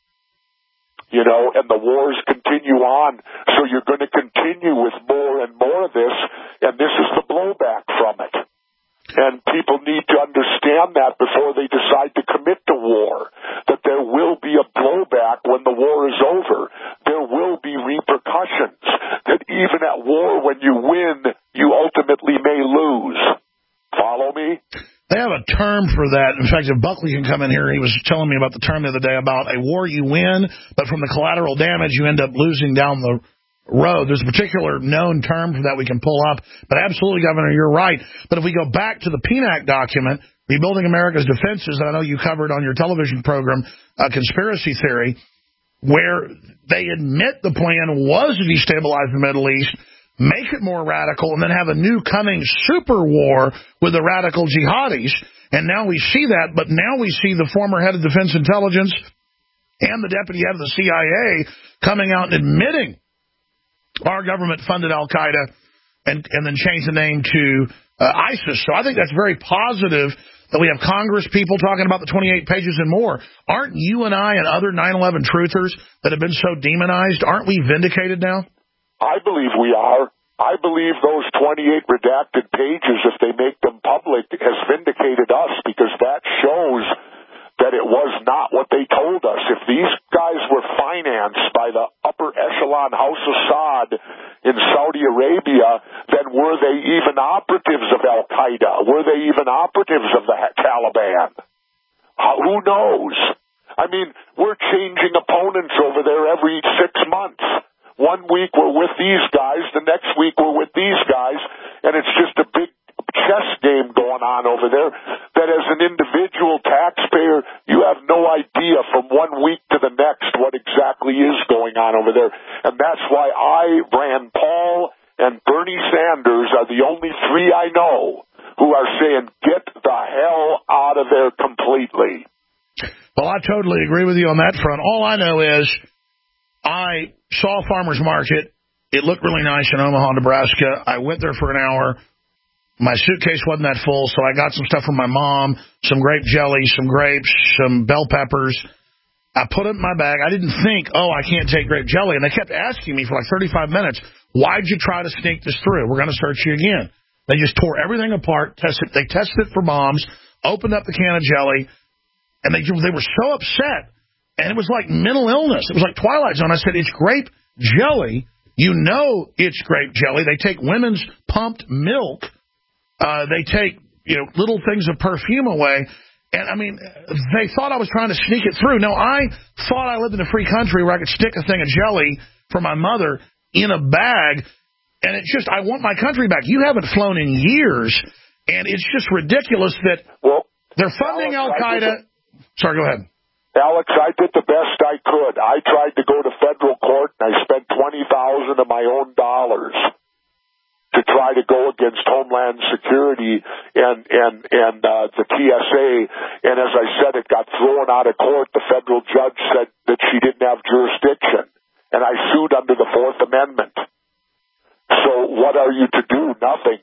And the wars continue on. So you're going to continue with more and more of this, and this is the blowback from it. And people need to understand that before they decide to commit to war, that there will be a blowback when the war is over. There will be repercussions, that even at war, when you win, you ultimately may lose. Follow me? They have a term for that. In fact, if Buckley can come in here, he was telling me about the term the other day about a war you win, but from the collateral damage, you end up losing down the road. There's a particular known term for that we can pull up. But absolutely, Governor, you're right. But if we go back to the PNAC document, Rebuilding America's Defenses, that I know you covered on your television program, Conspiracy Theory, where they admit the plan was to destabilize the Middle East, make it more radical, and then have a new coming super war with the radical jihadis. And now we see that, but now we see the former head of Defense Intelligence and the deputy head of the CIA coming out and admitting our government funded Al-Qaeda and then changed the name to ISIS. So I think that's very positive that we have Congress people talking about the 28 pages and more. Aren't you and I and other 9/11 truthers that have been so demonized, aren't we vindicated now? I believe we are. I believe those 28 redacted pages, if they make them public, has vindicated us, because that shows that it was not what they told us. If these guys were financed by the upper echelon House Assad in Saudi Arabia, then were they even operatives of Al-Qaeda? Were they even operatives of the Taliban? Who knows? I mean, we're changing opponents over there every 6 months. 1 week we're with these guys, the next week we're with these guys, and it's just a big chess game going on over there that as an individual taxpayer, you have no idea from 1 week to the next what exactly is going on over there. And that's why Rand Paul and Bernie Sanders are the only three I know who are saying, get the hell out of there completely. Well, I totally agree with you on that front. All I know is I saw a farmer's market. It looked really nice in Omaha, Nebraska. I went there for an hour. My suitcase wasn't that full, so I got some stuff from my mom, some grape jelly, some grapes, some bell peppers. I put it in my bag. I didn't think, I can't take grape jelly. And they kept asking me for like 35 minutes, why'd you try to sneak this through? We're going to search you again. They just tore everything apart, tested. They tested it for bombs, opened up the can of jelly, and they were so upset. And it was like mental illness. It was like Twilight Zone. I said, it's grape jelly. You know it's grape jelly. They take women's pumped milk. They take, little things of perfume away. And, I mean, they thought I was trying to sneak it through. No, I thought I lived in a free country where I could stick a thing of jelly for my mother in a bag. And it's just, I want my country back. You haven't flown in years. And it's just ridiculous that they're funding Al-Qaeda. Sorry, go ahead. Alex, I did the best I could. I tried to go to federal court, and I spent $20,000 of my own dollars to try to go against Homeland Security and the TSA. And as I said, it got thrown out of court. The federal judge said that she didn't have jurisdiction, and I sued under the Fourth Amendment. So what are you to do? Nothing.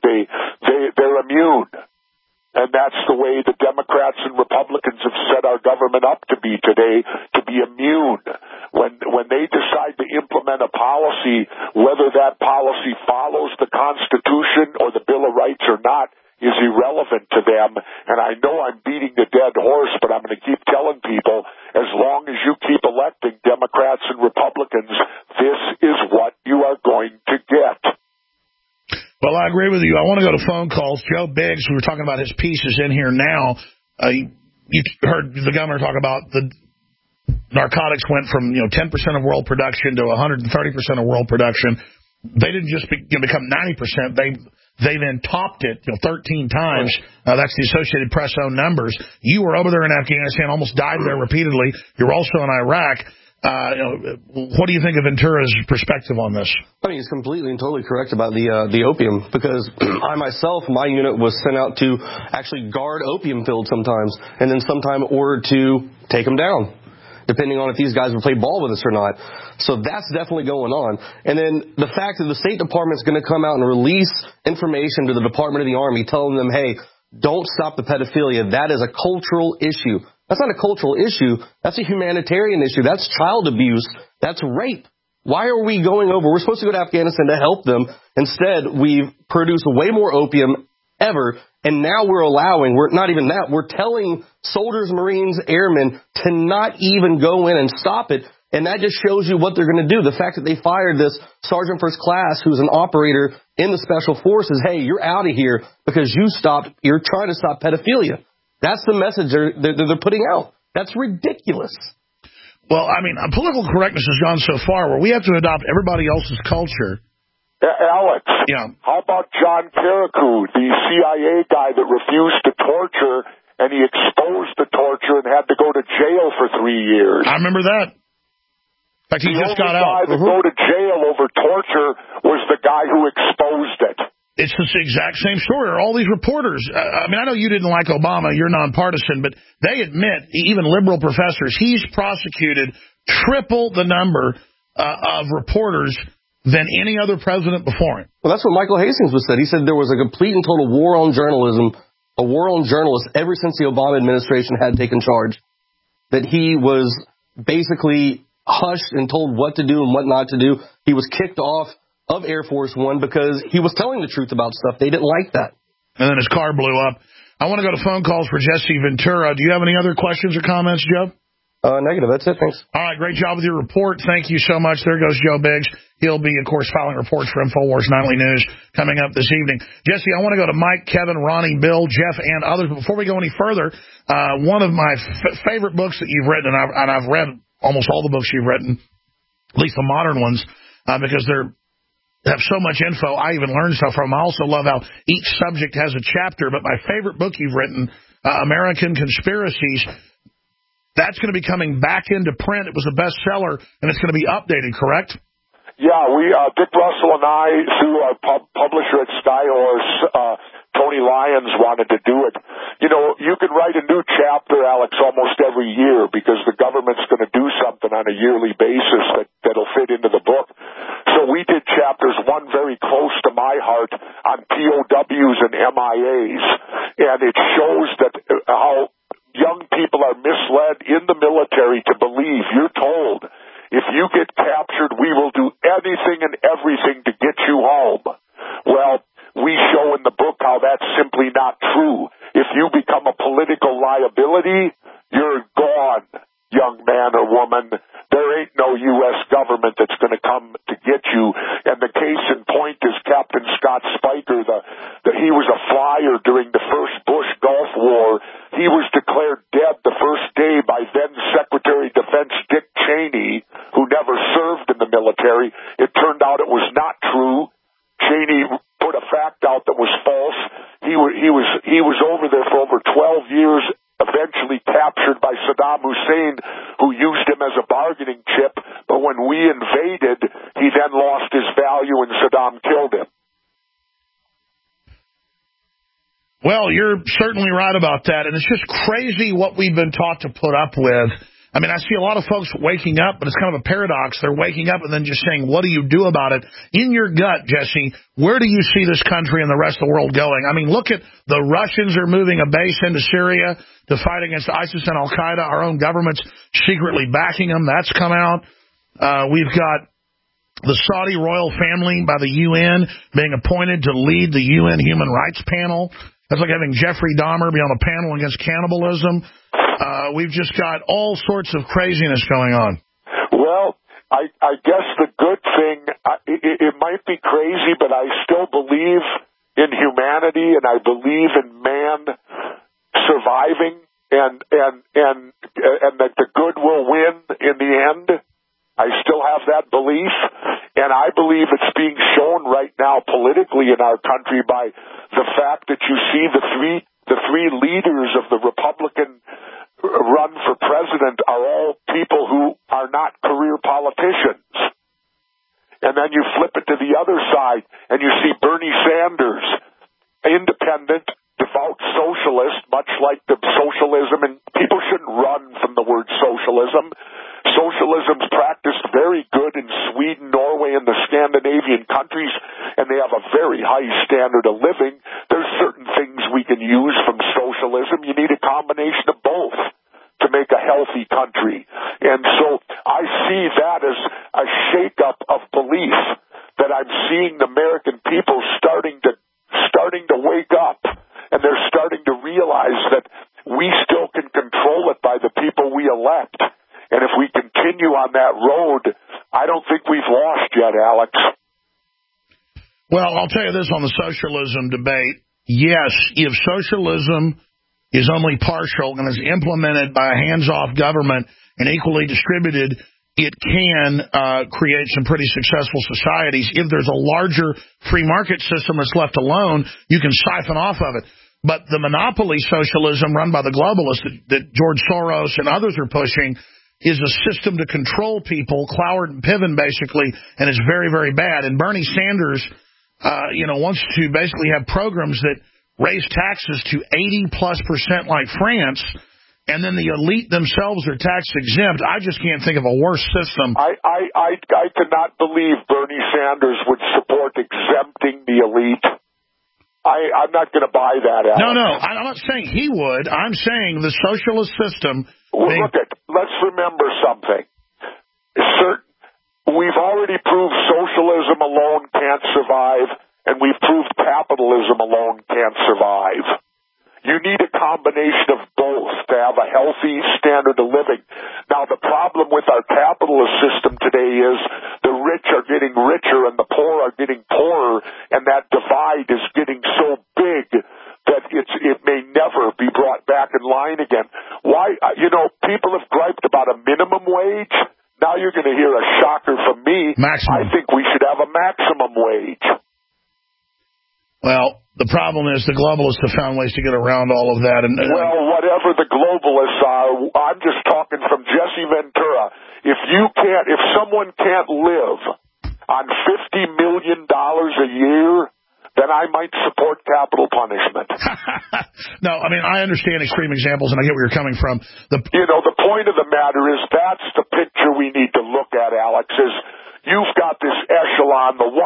They're immune. And that's the way the Democrats and Republicans have set our government up to be today, to be immune. When they decide to implement a policy, whether that policy follows the Constitution or the Bill of Rights or not is irrelevant to them. And I know I'm beating the dead horse, but I'm going to keep telling people, as long as you keep electing Democrats and Republicans, this is what you are going to get. Well, I agree with you. I want to go to phone calls. Joe Biggs, we were talking about his pieces in here now. You heard the governor talk about the narcotics went from 10% of world production to 130% of world production. They didn't just become 90%. They then topped it 13 times. That's the Associated Press own numbers. You were over there in Afghanistan, almost died there repeatedly. You're also in Iraq. What do you think of Ventura's perspective on this? I mean, he's completely and totally correct about the opium, because I myself, my unit was sent out to actually guard opium fields sometimes, and then sometime ordered to take them down, depending on if these guys would play ball with us or not. So that's definitely going on. And then the fact that the State Department is going to come out and release information to the Department of the Army telling them, hey, don't stop the pedophilia. That is a cultural issue. That's not a cultural issue. That's a humanitarian issue. That's child abuse. That's rape. Why are we going over? We're supposed to go to Afghanistan to help them. Instead, we've produced way more opium ever, and now we're not even that, we're telling soldiers, Marines, airmen to not even go in and stop it. And that just shows you what they're going to do. The fact that they fired this Sergeant First Class who's an operator in the Special Forces, hey, you're out of here because you're trying to stop pedophilia. That's the message they're putting out. That's ridiculous. Well, I mean, political correctness has gone so far where we have to adopt everybody else's culture. Alex, how about John Carrico, the CIA guy that refused to torture, and he exposed the torture and had to go to jail for 3 years? I remember that. In fact, he just got out. The only guy to go to jail over torture was the guy who exposed it. It's the exact same story. All these reporters, I mean, I know you didn't like Obama, you're nonpartisan, but they admit, even liberal professors, he's prosecuted triple the number of reporters than any other president before him. Well, that's what Michael Hastings was said. He said there was a complete and total war on journalism, a war on journalists ever since the Obama administration had taken charge. That he was basically hushed and told what to do and what not to do. He was kicked off of Air Force One because he was telling the truth about stuff. They didn't like that. And then his car blew up. I want to go to phone calls for Jesse Ventura. Do you have any other questions or comments, Joe? Negative. That's it. Thanks. All right. Great job with your report. Thank you so much. There goes Joe Biggs. He'll be, of course, filing reports for InfoWars Nightly News coming up this evening. Jesse, I want to go to Mike, Kevin, Ronnie, Bill, Jeff, and others. But before we go any further, one of my favorite books that you've written, and I've read almost all the books you've written, at least the modern ones, because they have so much info. I even learn stuff from them. I also love how each subject has a chapter. But my favorite book you've written, American Conspiracies, that's going to be coming back into print. It was a bestseller, and it's going to be updated, correct? Yeah, Dick Russell and I, through our publisher at Skyhorse, Tony Lyons, wanted to do it. You know, you can write a new chapter, Alex, almost every year because the government's going to do something on a yearly basis that'll fit into the book. So we did chapters, one very close to my heart, on POWs and MIAs, and it shows that how young people are misled in the military to believe, you're told, if you get captured, we will do anything and everything to get you home. Well, we show in the book how that's simply not true. If you become a political liability, you're gone, young man or woman. There ain't no U.S. government that's going to come to get you. And the case in point is Captain Scott Spiker. He was a flyer during the first Bush-Gulf War. He was declared dead the first day by then Secretary of Defense Dick Cheney, who never served in the military. It turned out it was not true. Cheney put a fact out that was false. He was over there for over 12 years, eventually captured by Saddam Hussein, who used him as a bargaining chip. But when we invaded, he then lost his value and Saddam killed him. Well, you're certainly right about that, and it's just crazy what we've been taught to put up with. I mean, I see a lot of folks waking up, but it's kind of a paradox. They're waking up and then just saying, what do you do about it? In your gut, Jesse, where do you see this country and the rest of the world going? I mean, look at the Russians are moving a base into Syria to fight against ISIS and Al-Qaeda. Our own government's secretly backing them. That's come out. We've got the Saudi royal family by the UN being appointed to lead the UN Human Rights Panel. That's like having Jeffrey Dahmer be on a panel against cannibalism. We've just got all sorts of craziness going on. Well, I guess the good thing, it might be crazy, but I still believe in humanity, and I believe in man surviving, and that the good will win in the end. I still have that belief, and I believe it's being shown right now politically in our country by the fact that you see the three leaders of the Republican run for president are all people who are not career politicians. And then you flip it to the other side, and you see Bernie Sanders, independent, devout socialist, much like the socialism, and people shouldn't run from the word socialism. Socialism's practiced very good in Sweden, Norway, and the Scandinavian countries, and they have a very high standard of living. There's certain things we can use from socialism. You need a combination of both to make a healthy country. And so I see that as a shake-up of belief, that I'm seeing the American people starting to wake up, and they're starting to realize that we still can control it by the people we elect. And if we continue on that road, I don't think we've lost yet, Alex. Well, I'll tell you this on the socialism debate. Yes, if socialism is only partial and is implemented by a hands-off government and equally distributed, it can create some pretty successful societies. If there's a larger free market system that's left alone, you can siphon off of it. But the monopoly socialism run by the globalists that George Soros and others are pushing is a system to control people, Cloward and Piven, basically, and it's very, very bad. And Bernie Sanders, wants to basically have programs that raise taxes to 80+% like France, and then the elite themselves are tax exempt. I just can't think of a worse system. I cannot believe Bernie Sanders would support exempting the elite. I'm not going to buy that, Alex. No, I'm not saying he would. I'm saying the socialist system. Let's remember something. We've already proved socialism alone can't survive, and we've proved capitalism alone can't survive. You need a combination of both to have a healthy standard of living. Now, the problem with our capitalist system today is the rich are getting richer and the poor are getting poorer, and that divide is getting so big that it may never be brought back in line again. Why? People have griped about a minimum wage. Now you're going to hear a shocker from me. Maximum. I think we should have a maximum wage. Well, the problem is the globalists have found ways to get around all of that. Well, whatever the globalists are, I'm just talking from Jesse Ventura. If someone can't live on $50 million a year, then I might support capital punishment. No, I mean, I understand extreme examples, and I get where you're coming from. The point of the matter is that's the picture we need to look at, Alex, is you've got this echelon, the 1%,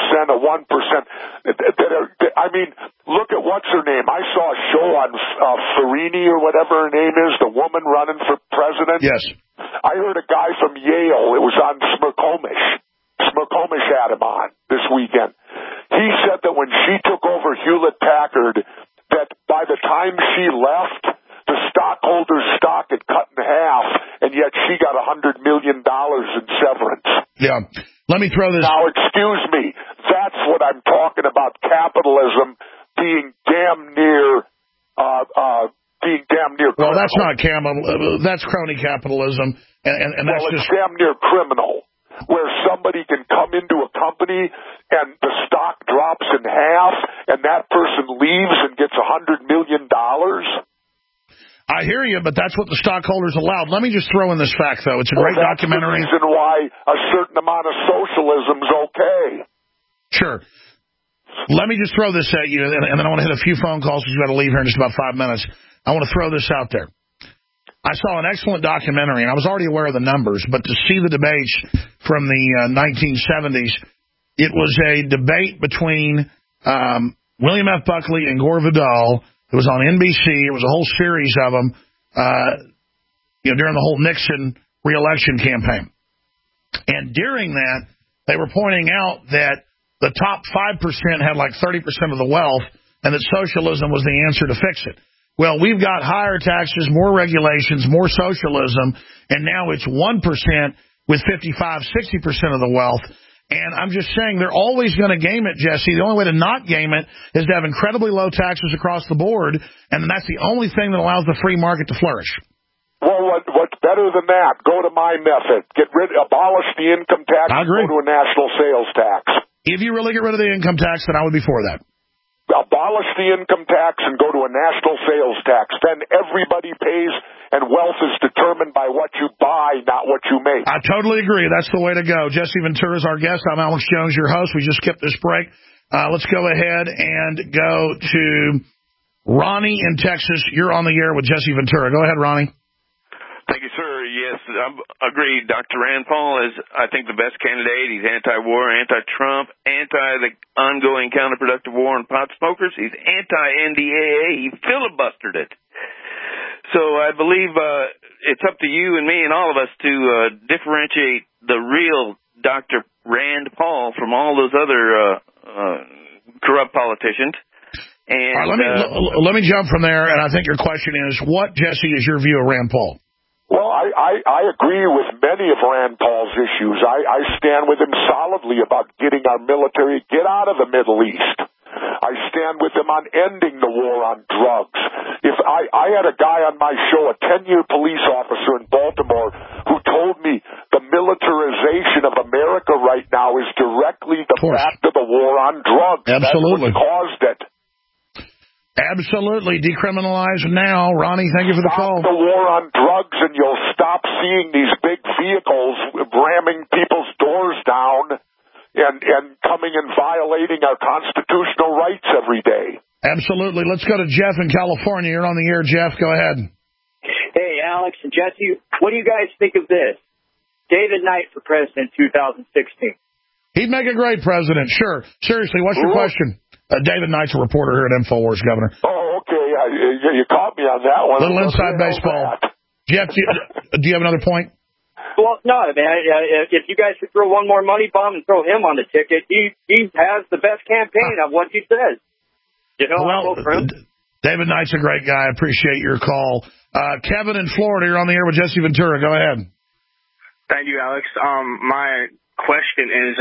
look at what's her name. I saw a show on Farini or whatever her name is, the woman running for president. Yes. I heard a guy from Yale. It was on Smerkomish. Smerkomish had him on this weekend. He said that when she took over Hewlett-Packard, that by the time she left, the stockholders' stock had cut in half, and yet she got $100 million in severance. Yeah. Let me throw this. Now, excuse me. That's what I'm talking about, capitalism being damn near criminal. Well, that's not that's crony capitalism, and that's it's damn near criminal, where somebody can come into a company and the stock drops in half, and that person leaves and gets $100 million. I hear you, but that's what the stockholders allowed. Let me just throw in this fact, though. It's a great documentary. That's the reason why a certain amount of socialism is okay. Sure. Let me just throw this at you, and then I want to hit a few phone calls because you've got to leave here in just about 5 minutes. I want to throw this out there. I saw an excellent documentary, and I was already aware of the numbers, but to see the debates from the 1970s, it was a debate between William F. Buckley and Gore Vidal. It was on NBC. It was a whole series of them during the whole Nixon re-election campaign. And during that, they were pointing out that the top 5% had like 30% of the wealth, and that socialism was the answer to fix it. Well, we've got higher taxes, more regulations, more socialism, and now it's 1% with 55, 60% of the wealth. And I'm just saying they're always going to game it, Jesse. The only way to not game it is to have incredibly low taxes across the board, and that's the only thing that allows the free market to flourish. Well, what's better than that? Go to my method. Abolish the income tax. I agree. Go to a national sales tax. If you really get rid of the income tax, then I would be for that. Abolish the income tax and go to a national sales tax. Then everybody pays, and wealth is determined by what you buy, not what you make. I totally agree. That's the way to go. Jesse Ventura is our guest. I'm Alex Jones, your host. We just skipped this break. Let's go ahead and go to Ronnie in Texas. You're on the air with Jesse Ventura. Go ahead, Ronnie. Thank you, sir. Yes, I agree. Dr. Rand Paul is, I think, the best candidate. He's anti-war, anti-Trump, anti the ongoing counterproductive war on pot smokers. He's anti-NDAA. He filibustered it. So I believe it's up to you and me and all of us to differentiate the real Dr. Rand Paul from all those other corrupt politicians. And all right, let me jump from there, and I think your question is, what, Jesse, is your view of Rand Paul? Well, I agree with many of Rand Paul's issues. I stand with him solidly about getting our military out of the Middle East. I stand with him on ending the war on drugs. If I had a guy on my show, a 10-year police officer in Baltimore, who told me the militarization of America right now is directly the fact of the war on drugs. Absolutely. That's what caused it. Absolutely. Decriminalize now. Ronnie, thank you for the call. Stop the war on drugs, and you'll stop seeing these big vehicles ramming people's doors down and coming and violating our constitutional rights every day. Absolutely. Let's go to Jeff in California. You're on the air, Jeff. Go ahead. Hey, Alex and Jesse, what do you guys think of this? David Knight for president 2016. He'd make a great president, sure. Seriously, what's your question? David Knight's a reporter here at InfoWars, Governor. Oh, okay. You caught me on that one. Little inside baseball. Jeff, do you have another point? Well, no, man. If you guys could throw one more money bomb and throw him on the ticket, he has the best campaign of what he says. You know, well, David Knight's a great guy. I appreciate your call. Kevin in Florida, you're on the air with Jesse Ventura. Go ahead. Thank you, Alex. My question is,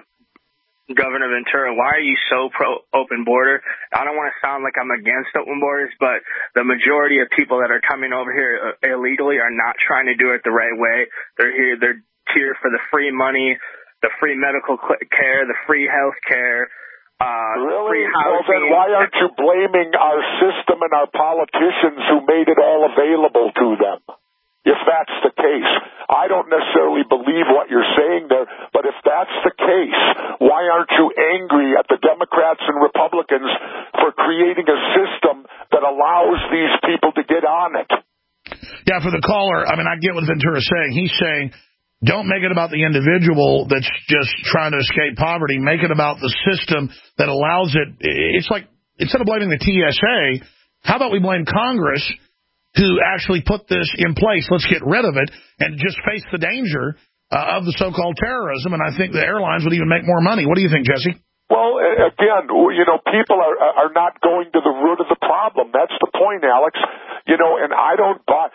Governor Ventura, why are you so pro-open border? I don't want to sound like I'm against open borders, but the majority of people that are coming over here illegally are not trying to do it the right way. They're here for the free money, the free medical care, the free health care. Really? Well, then why aren't you blaming our system and our politicians who made it all available to them? If that's the case, I don't necessarily believe what you're saying there, but if that's the case, why aren't you angry at the Democrats and Republicans for creating a system that allows these people to get on it? Yeah, for the caller, I mean, I get what Ventura's saying. He's saying, don't make it about the individual that's just trying to escape poverty. Make it about the system that allows it. It's like, instead of blaming the TSA, how about we blame Congress, who actually put this in place? Let's get rid of it and just face the danger of the so-called terrorism, and I think the airlines would even make more money. What do you think, Jesse? Well, again, people are not going to the root of the problem. That's the point, Alex. And I don't buy,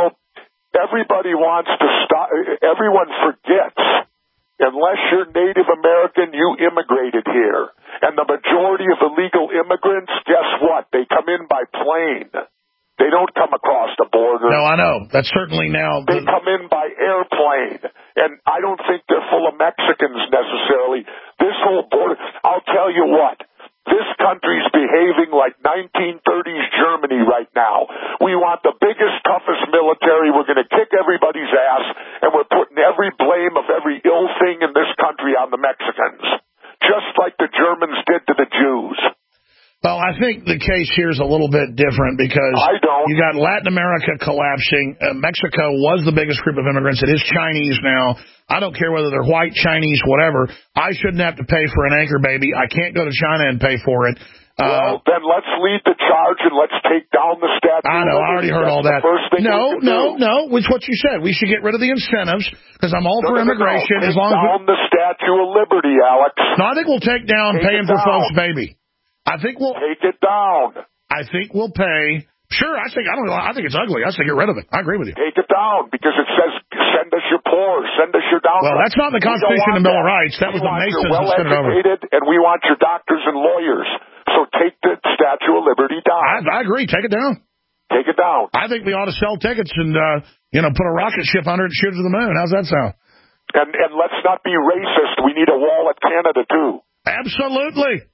everybody wants to stop. Everyone forgets, unless you're Native American, you immigrated here. And the majority of illegal immigrants, guess what? They come in by plane. They don't come across the border. No, I know. That's certainly now. They come in by airplane. And I don't think they're full of Mexicans necessarily. This whole border, I'll tell you what, this country's behaving like 1930s Germany right now. We want the biggest, toughest military. We're going to kick everybody's ass, and we're putting every blame of every ill thing in this country on the Mexicans, just like the Germans did to the Jews. Well, I think the case here is a little bit different because you got Latin America collapsing. Mexico was the biggest group of immigrants. It is Chinese now. I don't care whether they're white, Chinese, whatever. I shouldn't have to pay for an anchor baby. I can't go to China and pay for it. Well, then let's lead the charge and let's take down the statue. I know. I already heard all that. No. It's what you said. We should get rid of the incentives because I'm all for immigration. Take as long down the Statue of Liberty, Alex. No, I think we'll take down paying for folks' baby. I think we'll take it down. I think we'll pay. Sure, I think it's ugly. I say get rid of it. I agree with you. Take it down because it says send us your poor, send us your down. Well, that's not the Constitution and Bill of Rights. That was the Masons that sent it over. And we want your doctors and lawyers. So take the Statue of Liberty down. I agree. Take it down. Take it down. I think we ought to sell tickets and put a rocket ship under it and shoot it to the moon. How's that sound? And let's not be racist. We need a wall at Canada too. Absolutely.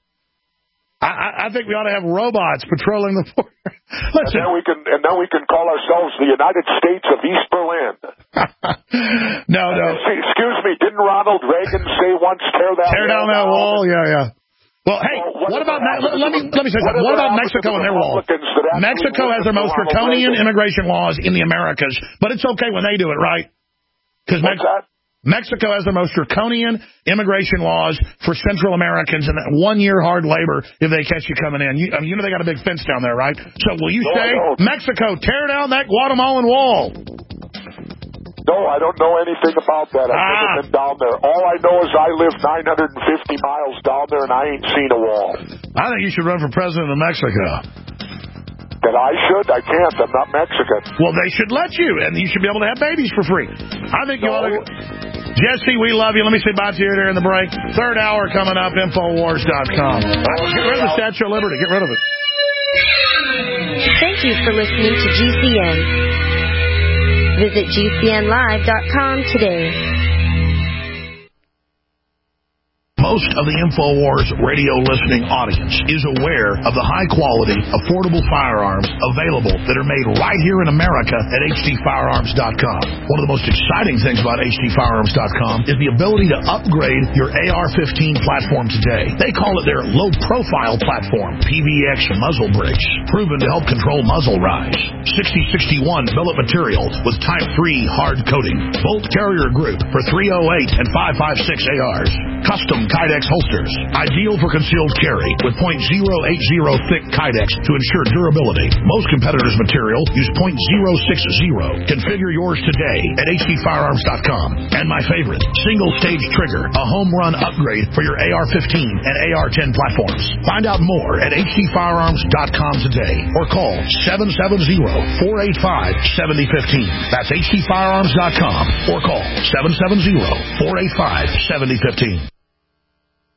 I think we ought to have robots patrolling the border. Listen. And then we can call ourselves the United States of East Berlin. No. Excuse me, didn't Ronald Reagan say once tear down that wall? Yeah. Well, hey, what about let me say something. What about Mexico and their laws? Mexico has their most draconian immigration laws in the Americas, but it's okay when they do it, right? Because Mexico has the most draconian immigration laws for Central Americans and 1 year hard labor if they catch you coming in. You know they got a big fence down there, right? So will you say, Mexico, tear down that Guatemalan wall? No, I don't know anything about that. I've never been down there. All I know is I live 950 miles down there and I ain't seen a wall. I think you should run for president of Mexico. That I should? I can't. I'm not Mexican. Well, they should let you, and you should be able to have babies for free. I think you ought to... Jesse, we love you. Let me say bye to you during the break. Third hour coming up, Infowars.com. Get rid of the Statue of Liberty. Get rid of it. Thank you for listening to GCN. Visit GCNlive.com today. Most of the InfoWars radio listening audience is aware of the high-quality, affordable firearms available that are made right here in America at HDFirearms.com. One of the most exciting things about HDFirearms.com is the ability to upgrade your AR-15 platform today. They call it their low-profile platform, PVX muzzle brakes, proven to help control muzzle rise. 6061 billet material with Type 3 hard coating. Bolt carrier group for .308 and .556 ARs. Custom Kydex holsters, ideal for concealed carry with .080 thick Kydex to ensure durability. Most competitors' material use .060. Configure yours today at hdfirearms.com. And my favorite, single-stage trigger, a home run upgrade for your AR-15 and AR-10 platforms. Find out more at hdfirearms.com today or call 770-485-7015. That's hdfirearms.com or call 770-485-7015.